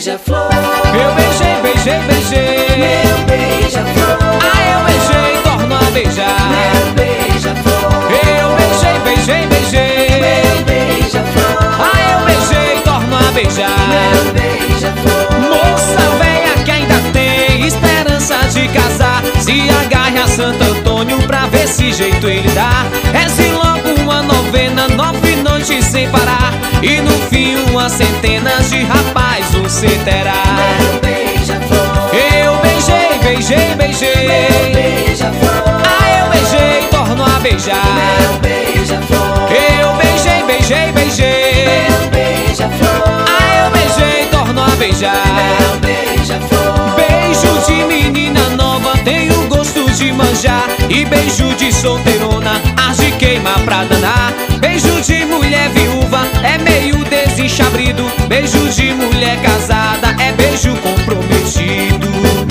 beija-flor. Eu beijei, beijei, beijei. Meu beija-flor. Ah, eu beijei, torno a beijar. Meu beija-flor. Eu beijei, beijei, beijei. Meu beija-flor. Ah, eu beijei, torno a beijar. Meu beija-flor. Moça velha que ainda tem esperança de casar, se agarre a Santo Antônio pra ver se jeito ele dá. Reze logo uma novena, 9 noites sem parar, e no fim uma centena de rapaz você terá. Meu beija-flor. Eu beijei, beijei, beijei. Meu beija-flor. Ah, eu beijei, torno a beijar. Meu beija-flor. Eu beijei, beijei, beijei. Meu beija-flor. Ah, eu beijei, torno a beijar. Meu beija-flor. Beijo de menina nova tem o gosto de manjar, e beijo de solteirona as de queima pra danar. Beijo de mulher viúva é meio desenchabrido, beijo de mulher casada é beijo comprometido.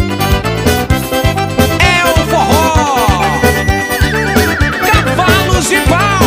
É o forró, cavalos de pau.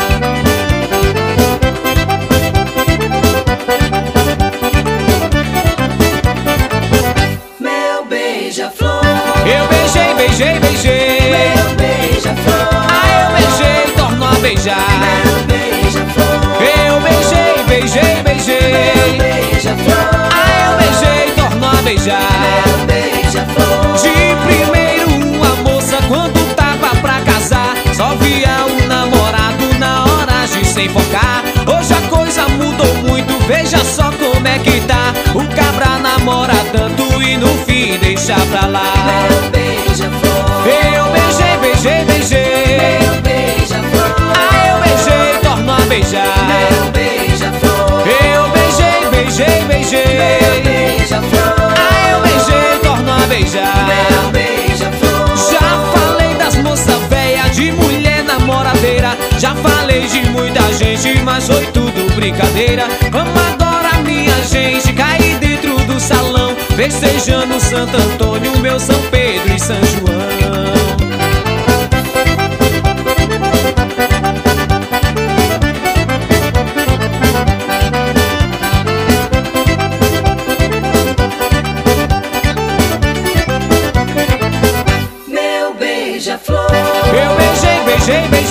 Meu beija-flor. Eu beijei, beijei, beijei. Meu beija-flor. Ah, eu beijei, torno a beijar. Meu beija-flor. Eu beijei, beijei, beijei. Meu beija-flor. Ah, eu beijei, torno a beijar. Meu beija-flor. De primeiro uma moça quando tava pra casar só via o namorado na hora de se enfocar. Hoje a coisa mudou muito, veja só como é que tá. O cabra namora tanto e no fim deixa pra lá. Meu beija-flor. Eu beijei, beijei, beijei. Meu beija-flor. Ah, eu beijei, torno a beijar. Meu beija-flor. Eu beijei, beijei, beijei. Meu beija-flor. Ah, eu beijei, torno a beijar. Meu beija-flor. Já falei das moças velhas, de mulher namoradeira. Já falei de muita gente, mas foi tudo brincadeira. Vamos agora, minha gente, cair dentro do salão, festejando Santo Antônio, meu São Pedro e São João. Meu beija-flor. Eu beijei, beijei, beijei.